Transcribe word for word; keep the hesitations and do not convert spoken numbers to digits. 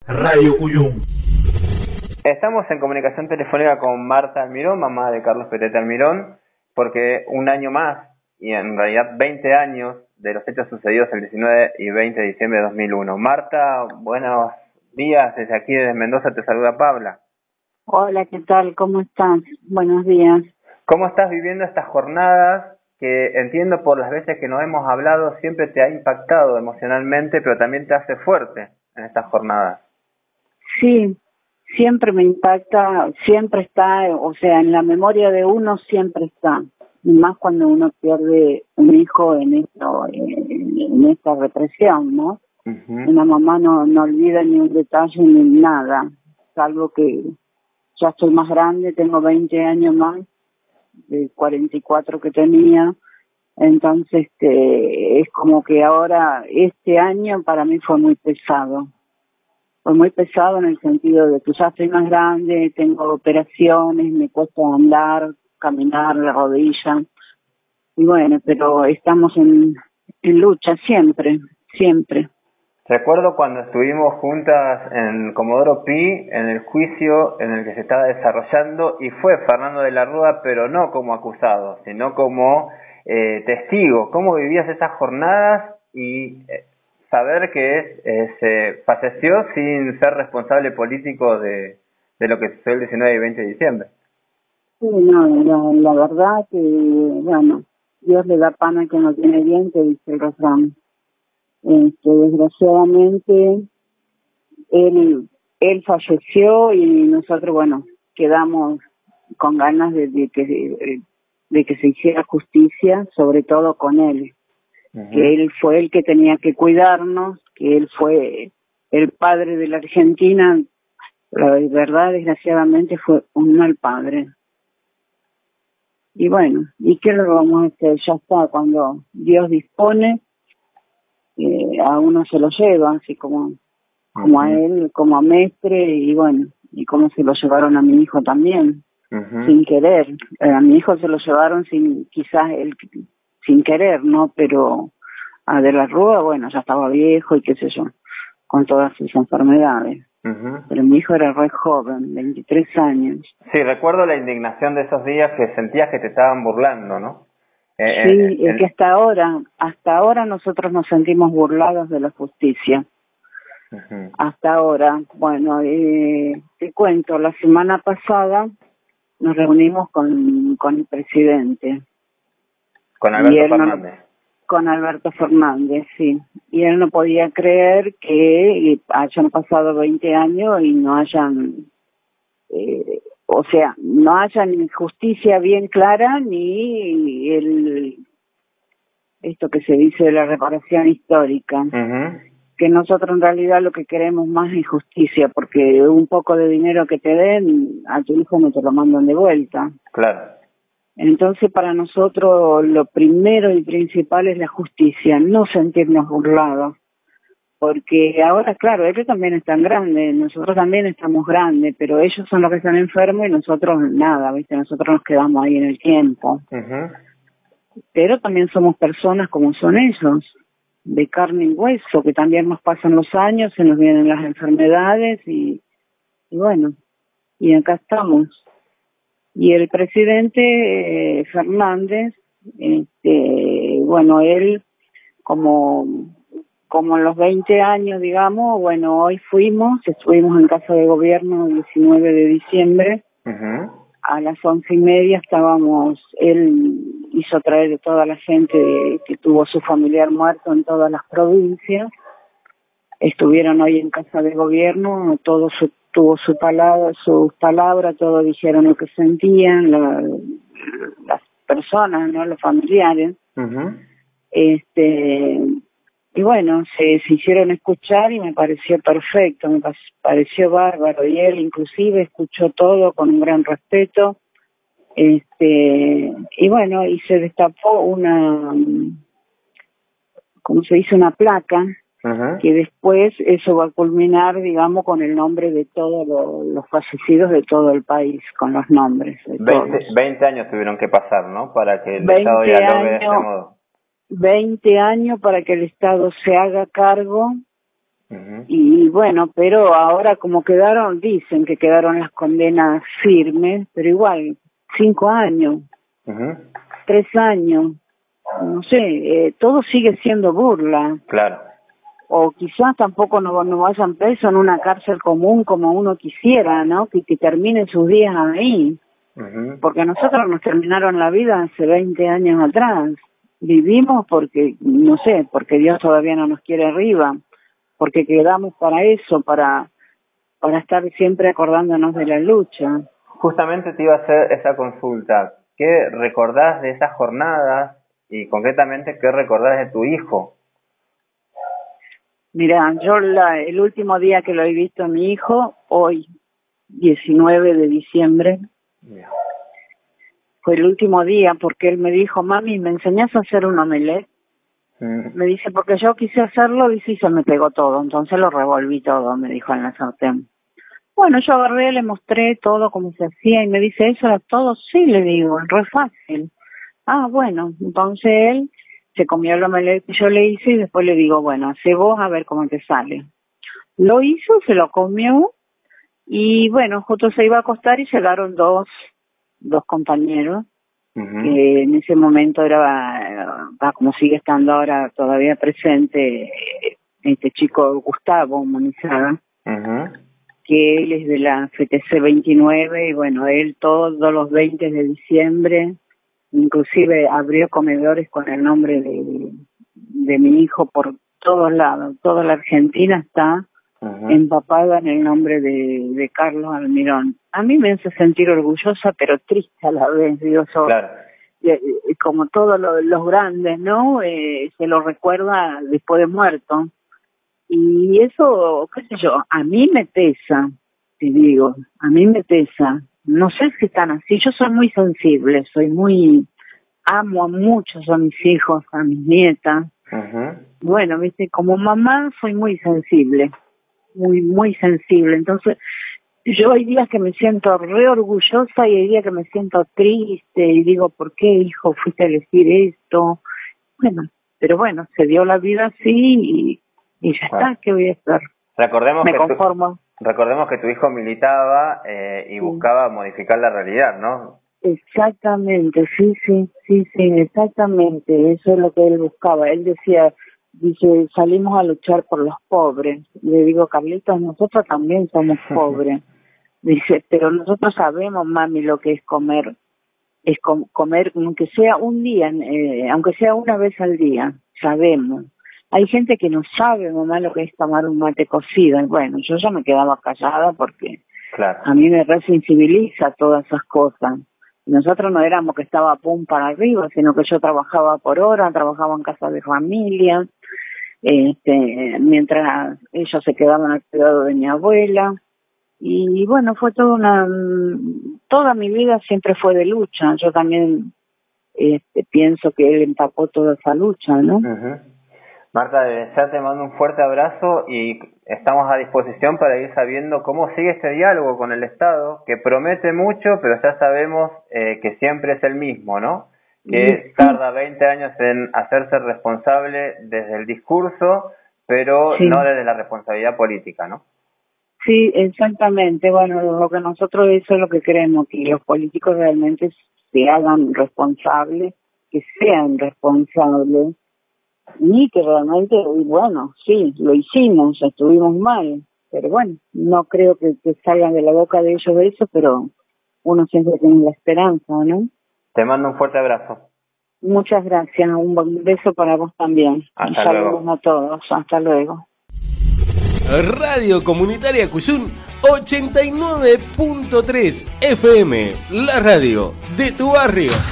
Radio Cuyum. Estamos en comunicación telefónica con Marta Almirón, mamá de Carlos Petete Almirón, porque un año más, y en realidad veinte años, de los hechos sucedidos el diecinueve y veinte de diciembre de dos mil uno. Marta, buenos días, desde aquí desde Mendoza te saluda Paula. Hola, ¿qué tal? ¿Cómo estás? Buenos días. ¿Cómo estás viviendo estas jornadas que entiendo por las veces que nos hemos hablado siempre te ha impactado emocionalmente, pero también te hace fuerte en estas jornadas? Sí, siempre me impacta, siempre está, o sea, en la memoria de uno siempre está, y más cuando uno pierde un hijo en esto, en, en esta represión, ¿no? Uh-huh. Una mamá no, no olvida ni un detalle ni nada, salvo que ya estoy más grande, tengo veinte años más, de cuarenta y cuatro que tenía, entonces este, es como que ahora, este año para mí fue muy pesado. Fue muy pesado en el sentido de que ya estoy más grande, tengo operaciones, me cuesta andar, caminar, la rodilla. Y bueno, pero estamos en, en lucha siempre, siempre. Recuerdo cuando estuvimos juntas en Comodoro Pi, en el juicio en el que se estaba desarrollando, y fue Fernando de la Rúa, pero no como acusado, sino como eh, testigo. ¿Cómo vivías esas jornadas y eh, saber que eh, se falleció sin ser responsable político de, de lo que sucedió el diecinueve y veinte de diciembre? Sí, no, la, la verdad que, bueno, Dios le da pan al que no tiene bien, que dice el refrán. Este, desgraciadamente, él, él falleció y nosotros, bueno, quedamos con ganas de, de que de, de que se hiciera justicia, sobre todo con él. Uh-huh. Que él fue el que tenía que cuidarnos, que él fue el padre de la Argentina. La verdad, desgraciadamente, fue un mal padre. Y bueno, ¿y qué lo vamos a hacer? Ya está, cuando Dios dispone, eh, a uno se lo lleva, así como, como uh-huh. a él, como a Mestre, y bueno, y como se lo llevaron a mi hijo también, uh-huh. sin querer. Eh, a mi hijo se lo llevaron sin, quizás él, sin querer, ¿no? Pero a De la Rúa, bueno, ya estaba viejo y qué sé yo, con todas sus enfermedades. Uh-huh. Pero mi hijo era re joven, veintitrés años. Sí, recuerdo la indignación de esos días que sentías que te estaban burlando, ¿no? Eh, sí, eh, es que hasta ahora, hasta ahora nosotros nos sentimos burlados de la justicia. Uh-huh. Hasta ahora, bueno, eh, te cuento, la semana pasada nos reunimos con, con el presidente. Con Alberto Fernández. No, con Alberto Fernández, sí. Y él no podía creer que hayan pasado veinte años y no hayan, eh, o sea, no hayan justicia bien clara ni el esto que se dice de la reparación histórica. Uh-huh. Que nosotros en realidad lo que queremos más es justicia, porque un poco de dinero que te den, a tu hijo no te lo mandan de vuelta. Claro. Entonces, para nosotros lo primero y principal es la justicia, no sentirnos burlados. Porque ahora, claro, ellos también están grandes, nosotros también estamos grandes, pero ellos son los que están enfermos y nosotros nada, ¿viste? Nosotros nos quedamos ahí en el tiempo. Uh-huh. Pero también somos personas como son ellos, de carne y hueso, que también nos pasan los años, se nos vienen las enfermedades y, y bueno, y acá estamos. Y el presidente eh, Fernández, este, bueno, él como, como en los veinte años, digamos, bueno, hoy fuimos, estuvimos en Casa de Gobierno el diecinueve de diciembre, uh-huh. A las once y media estábamos, él hizo traer a toda la gente de, que tuvo su familiar muerto en todas las provincias, estuvieron hoy en Casa de Gobierno, todo su, tuvo su palabra, sus palabras, todos dijeron lo que sentían, la, las personas, no, los familiares, uh-huh. este y bueno, se, se hicieron escuchar y me pareció perfecto, me pareció bárbaro, y él inclusive escuchó todo con un gran respeto, este y bueno, y se destapó una, como se dice, una placa, uh-huh. que después eso va a culminar, digamos, con el nombre de todos lo, los fallecidos de todo el país, con los nombres de veinte, todos. veinte años tuvieron que pasar, ¿no? Para que el Estado dialogue de este modo. veinte años para que el Estado se haga cargo Uh-huh. Y bueno, pero ahora como quedaron, dicen que quedaron las condenas firmes, pero igual, cinco años, uh-huh. tres años, no sé, eh, todo sigue siendo burla. Claro. O quizás tampoco no, no vayan presos en una cárcel común como uno quisiera, ¿no? Que, que terminen sus días ahí. Uh-huh. Porque a nosotros nos terminaron la vida hace veinte años atrás. Vivimos porque, no sé, porque Dios todavía no nos quiere arriba, porque quedamos para eso, para, para estar siempre acordándonos de la lucha. Justamente te iba a hacer esa consulta. ¿Qué recordás de esas jornadas y concretamente qué recordás de tu hijo? Mira, yo la, el último día que lo he visto a mi hijo, hoy, diecinueve de diciembre, yeah. Fue el último día porque él me dijo, mami, ¿me enseñás a hacer un omelette? Mm. Me dice, porque yo quise hacerlo, dice, y se me pegó todo, entonces lo revolví todo, me dijo en la sartén. Bueno, yo agarré, le mostré todo cómo se hacía y me dice, ¿eso era todo? Sí, le digo, re fácil. Ah, bueno, entonces él se comió el omelette que yo le hice y después le digo, bueno, hace vos a ver cómo te sale. Lo hizo, se lo comió y bueno, justo se iba a acostar y llegaron dos, dos compañeros, uh-huh. que en ese momento era, ah, como sigue estando ahora todavía presente, este chico Gustavo Monizaga, uh-huh. que él es de la F T C veintinueve y bueno, él todos los veinte de diciembre inclusive abrió comedores con el nombre de, de mi hijo por todos lados. Toda la Argentina está uh-huh. empapada en el nombre de, de Carlos Almirón. A mí me hace sentir orgullosa, pero triste a la vez, digo yo. Claro. Eh, como todos lo, los grandes, ¿no? Eh, se lo recuerda después de muerto. Y eso, qué sé yo, a mí me pesa, te digo, a mí me pesa. No sé si están así, yo soy muy sensible, soy muy, amo a muchos a mis hijos, a mis nietas. Uh-huh. Bueno, viste, como mamá soy muy sensible, muy, muy sensible. Entonces, yo hay días que me siento re orgullosa y hay días que me siento triste y digo, ¿por qué, hijo, fuiste a elegir esto? Bueno, pero bueno, se dio la vida así y, y ya bueno. Está, ¿qué voy a hacer? Recordemos me que conformo. Tu... Recordemos que tu hijo militaba eh, y sí. buscaba modificar la realidad, ¿no? Exactamente, sí, sí, sí, sí, exactamente. Eso es lo que él buscaba. Él decía, dice, salimos a luchar por los pobres. Le digo, Carlitos, nosotros también somos pobres. Dice, pero nosotros sabemos, mami, lo que es comer. Es com- comer, aunque sea un día, eh, aunque sea una vez al día, sabemos. Hay gente que no sabe, mamá, lo que es tomar un mate cocido. Y bueno, yo ya me quedaba callada porque claro. a mí me resensibiliza todas esas cosas. Nosotros no éramos que estaba pum para arriba, sino que yo trabajaba por hora, trabajaba en casa de familia, este, mientras ellos se quedaban al cuidado de mi abuela. Y bueno, fue toda una, toda mi vida siempre fue de lucha. Yo también este, pienso que él empapó toda esa lucha, ¿no? Uh-huh. Marta, de verdad te mando un fuerte abrazo y estamos a disposición para ir sabiendo cómo sigue este diálogo con el Estado, que promete mucho, pero ya sabemos eh, que siempre es el mismo, ¿no? Que sí. tarda veinte años en hacerse responsable desde el discurso, pero sí. no desde la responsabilidad política, ¿no? Sí, exactamente. Bueno, lo que nosotros eso es lo que queremos, que los políticos realmente se hagan responsables, que sean responsables y que realmente, bueno, sí, lo hicimos, estuvimos mal, pero bueno, no creo que, que salgan de la boca de ellos eso, pero uno siempre tiene la esperanza, ¿no? Te mando un fuerte abrazo. Muchas gracias, un beso para vos también. Hasta Saludos luego. a todos, hasta luego. Radio Comunitaria Cuyún ochenta y nueve punto tres F M, la radio de tu barrio.